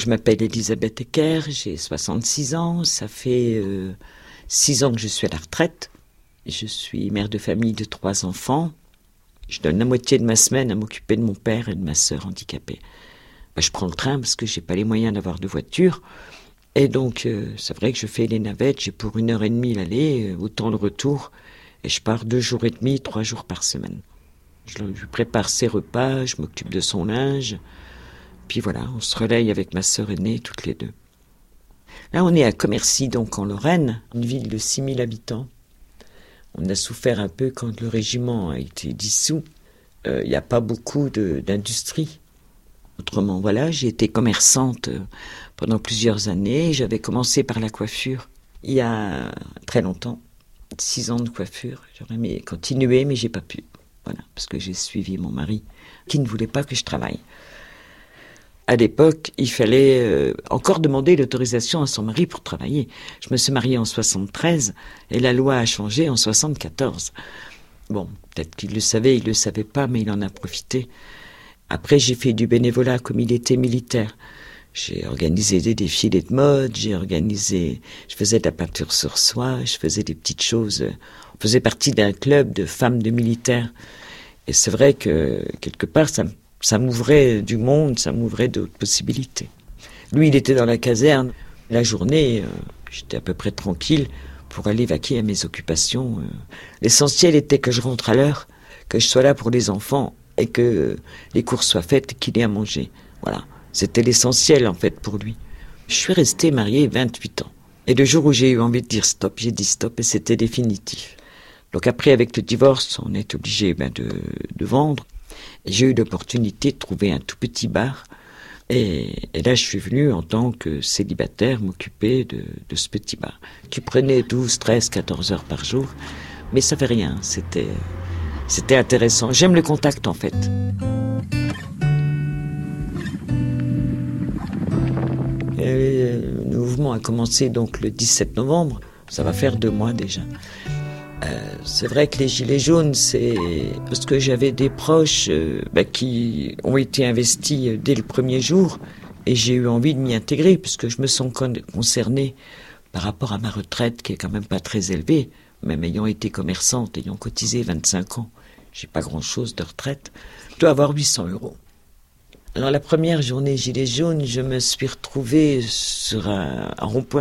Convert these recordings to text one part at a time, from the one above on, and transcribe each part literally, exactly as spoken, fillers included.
je m'appelle Elisabeth Ecker, j'ai soixante-six ans, ça fait euh, six ans que je suis à la retraite. Je suis mère de famille de trois enfants. Je donne la moitié de ma semaine à m'occuper de mon père et de ma sœur handicapée. Ben, je prends le train parce que j'ai pas les moyens d'avoir de voiture. Et donc, euh, c'est vrai que je fais les navettes, j'ai pour une heure et demie l'aller, euh, autant le retour. Et je pars deux jours et demi, trois jours par semaine. Je lui prépare ses repas, je m'occupe de son linge. Puis voilà, on se relaye avec ma sœur aînée, toutes les deux. Là, on est à Commercy, donc en Lorraine, une ville de six mille habitants. On a souffert un peu quand le régiment a été dissous. Il euh, n'y a pas beaucoup de, d'industrie. Autrement, voilà, j'ai été commerçante pendant plusieurs années. J'avais commencé par la coiffure il y a très longtemps. Six ans de coiffure. J'aurais aimé continuer, mais j'ai pas pu. Voilà, parce que j'ai suivi mon mari, qui ne voulait pas que je travaille. À l'époque, il fallait euh, encore demander l'autorisation à son mari pour travailler. Je me suis mariée en soixante-treize et la loi a changé en soixante-quatorze. Bon, peut-être qu'il le savait, il le savait pas, mais il en a profité. Après, j'ai fait du bénévolat comme il était militaire. J'ai organisé des défilés de mode, j'ai organisé, je faisais de la peinture sur soie, je faisais des petites choses. On faisait partie d'un club de femmes de militaires. Et c'est vrai que quelque part, ça me Ça m'ouvrait du monde, ça m'ouvrait d'autres possibilités. Lui, il était dans la caserne. La journée, euh, j'étais à peu près tranquille pour aller vaquer à mes occupations. Euh. L'essentiel était que je rentre à l'heure, que je sois là pour les enfants et que les courses soient faites et qu'il ait à manger. Voilà, c'était l'essentiel en fait pour lui. Je suis restée mariée vingt-huit ans. Et le jour où j'ai eu envie de dire stop, j'ai dit stop et c'était définitif. Donc après, avec le divorce, on est obligé ben, de, de vendre. J'ai eu l'opportunité de trouver un tout petit bar et, et là je suis venu en tant que célibataire m'occuper de, de ce petit bar qui prenait douze, treize, quatorze heures par jour, mais ça fait rien, c'était, c'était intéressant. J'aime le contact en fait. Et le mouvement a commencé donc le dix-sept novembre, ça va faire deux mois déjà. Euh, c'est vrai que les Gilets jaunes, c'est parce que j'avais des proches euh, bah, qui ont été investis dès le premier jour et j'ai eu envie de m'y intégrer puisque je me sens con- concernée par rapport à ma retraite qui est quand même pas très élevée, même ayant été commerçante, ayant cotisé vingt-cinq ans, j'ai pas grand-chose de retraite, je dois avoir huit cents euros. Alors la première journée Gilets jaunes, je me suis retrouvée sur un, un rond-point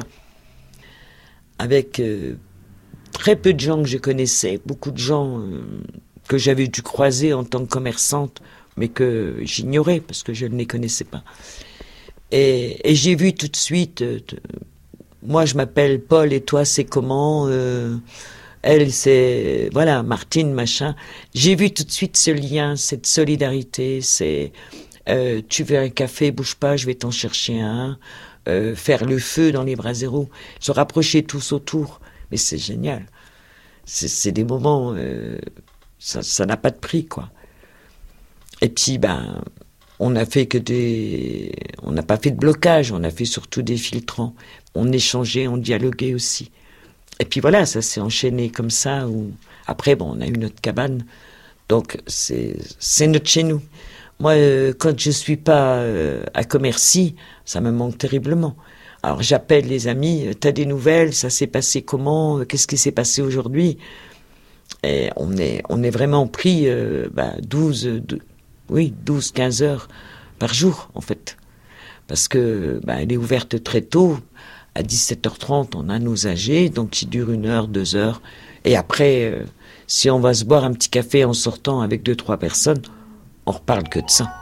avec... Euh, très peu de gens que je connaissais, beaucoup de gens euh, que j'avais dû croiser en tant que commerçante, mais que j'ignorais parce que je ne les connaissais pas. Et, et j'ai vu tout de suite, euh, t- moi je m'appelle Paul et toi c'est comment euh, elle c'est, voilà, Martine, machin. J'ai vu tout de suite ce lien, cette solidarité, c'est euh, tu veux un café, bouge pas, je vais t'en chercher un, euh, faire le feu dans les braseros, se rapprocher tous autour. Mais c'est génial. C'est, c'est des moments, euh, ça, ça n'a pas de prix, quoi. Et puis, ben, on n'a fait que des, on n'a pas fait de blocage, on a fait surtout des filtrants. On échangeait, on dialoguait aussi. Et puis voilà, ça s'est enchaîné comme ça. Où... Après, bon, on a eu notre cabane, donc c'est, c'est notre chez nous. Moi, euh, quand je suis pas euh, à Commercy, ça me manque terriblement. Alors j'appelle les amis, t'as des nouvelles, ça s'est passé comment, qu'est-ce qui s'est passé aujourd'hui? Et on est, on est vraiment pris euh, bah, douze, oui, douze, quinze heures par jour en fait. Parce que bah, elle est ouverte très tôt, à dix-sept heures trente on a nos A G, donc qui dure une heure, deux heures. Et après, euh, si on va se boire un petit café en sortant avec deux, trois personnes, on reparle que de ça.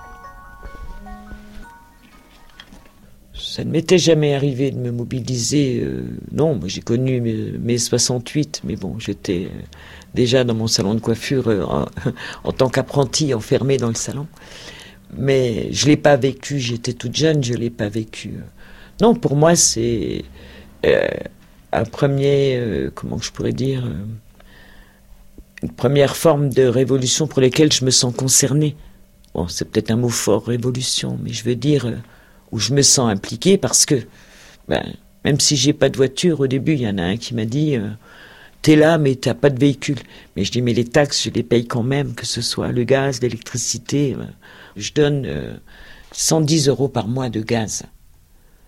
Ça ne m'était jamais arrivé de me mobiliser. Euh, non, moi j'ai connu mes, mes soixante-huit, mais bon, j'étais euh, déjà dans mon salon de coiffure euh, en, en tant qu'apprenti enfermée dans le salon. Mais je l'ai pas vécu, j'étais toute jeune, je l'ai pas vécu. Non, pour moi c'est euh, un premier, euh, comment je pourrais dire, euh, une première forme de révolution pour laquelle je me sens concernée. Bon, c'est peut-être un mot fort, révolution, mais je veux dire... Euh, où je me sens impliquée parce que, ben, même si j'ai pas de voiture, au début, il y en a un qui m'a dit euh, « T'es là, mais t'as pas de véhicule. » Mais je dis « Mais les taxes, je les paye quand même, que ce soit le gaz, l'électricité. Euh, je donne euh, cent dix euros par mois de gaz.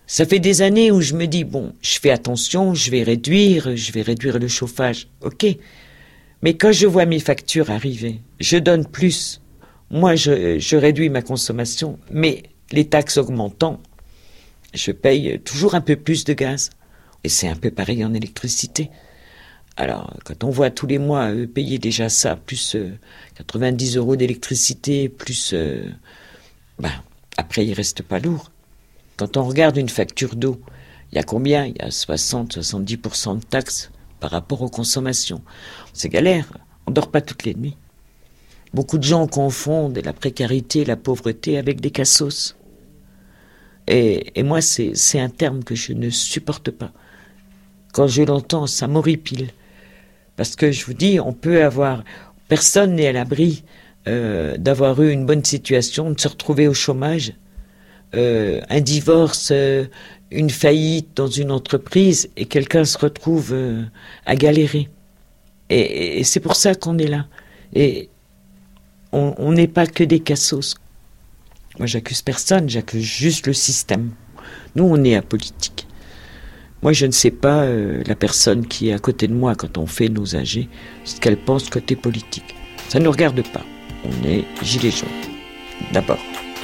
Ça fait des années où je me dis, bon, je fais attention, je vais réduire, je vais réduire le chauffage, ok. Mais quand je vois mes factures arriver, je donne plus. Moi, je, je réduis ma consommation, mais les taxes augmentant, je paye toujours un peu plus de gaz. Et c'est un peu pareil en électricité. Alors, quand on voit tous les mois euh, payer déjà ça, plus euh, quatre-vingt-dix euros d'électricité, plus... Euh, ben, après, il reste pas lourd. Quand on regarde une facture d'eau, il y a combien? Il y a soixante à soixante-dix pour cent de taxes par rapport aux consommations. C'est galère, on ne dort pas toutes les nuits. Beaucoup de gens confondent la précarité, la pauvreté avec des cassos. Et, et moi, c'est, c'est un terme que je ne supporte pas. Quand je l'entends, ça m'horripile. Parce que je vous dis, on peut avoir... Personne n'est à l'abri euh, d'avoir eu une bonne situation, de se retrouver au chômage. Euh, un divorce, euh, une faillite dans une entreprise, et quelqu'un se retrouve euh, à galérer. Et, et c'est pour ça qu'on est là. Et on n'est pas que des cassos. Moi, j'accuse personne, j'accuse juste le système. Nous, on est apolitique. Moi, je ne sais pas euh, la personne qui est à côté de moi quand on fait nos A G, ce qu'elle pense côté politique. Ça ne nous regarde pas. On est gilets jaunes, d'abord.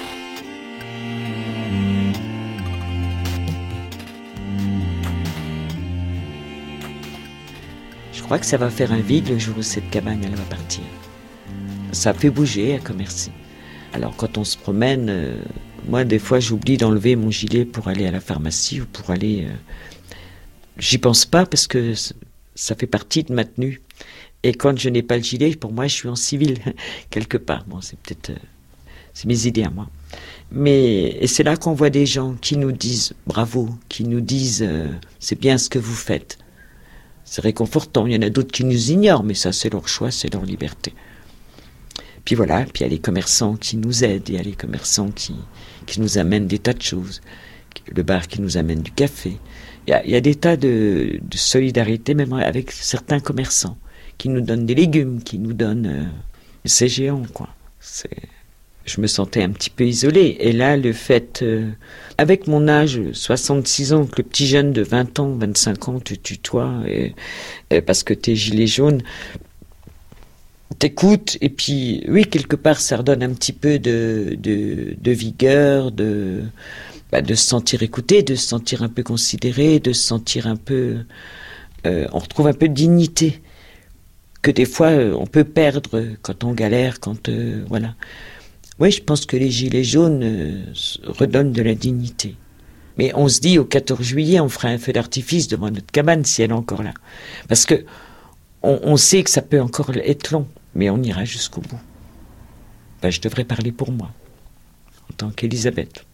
Je crois que ça va faire un vide le jour où cette cabane, elle va partir. Ça fait bouger à Commercy. Alors quand on se promène, euh, moi des fois j'oublie d'enlever mon gilet pour aller à la pharmacie ou pour aller... Euh, j'y pense pas parce que ça fait partie de ma tenue. Et quand je n'ai pas le gilet, pour moi je suis en civil, quelque part. Bon, c'est peut-être... Euh, c'est mes idées à moi. Mais et c'est là qu'on voit des gens qui nous disent bravo, qui nous disent euh, c'est bien ce que vous faites. C'est réconfortant. Il y en a d'autres qui nous ignorent, mais ça c'est leur choix, c'est leur liberté. Puis voilà, puis il y a les commerçants qui nous aident, il y a les commerçants qui, qui nous amènent des tas de choses, le bar qui nous amène du café. Il y a, il y a des tas de, de solidarité, même avec certains commerçants, qui nous donnent des légumes, qui nous donnent... Euh, c'est géant, quoi. C'est... Je me sentais un petit peu isolée. Et là, le fait, euh, avec mon âge, soixante-six ans, que le petit jeune de vingt ans, vingt-cinq ans te tutoie, et, et parce que t'es gilet jaune... T'écoutes, et puis, oui, quelque part, ça redonne un petit peu de, de, de vigueur, de, bah, de se sentir écouté, de se sentir un peu considéré, de se sentir un peu... Euh, on retrouve un peu de dignité, que des fois, euh, on peut perdre quand on galère, quand... Euh, voilà. Oui, je pense que les gilets jaunes euh, redonnent de la dignité. Mais on se dit, au quatorze juillet, on fera un feu d'artifice devant notre cabane, si elle est encore là. Parce que on, on sait que ça peut encore être long. Mais on ira jusqu'au bout. Ben, je devrais parler pour moi, en tant qu'Elisabeth.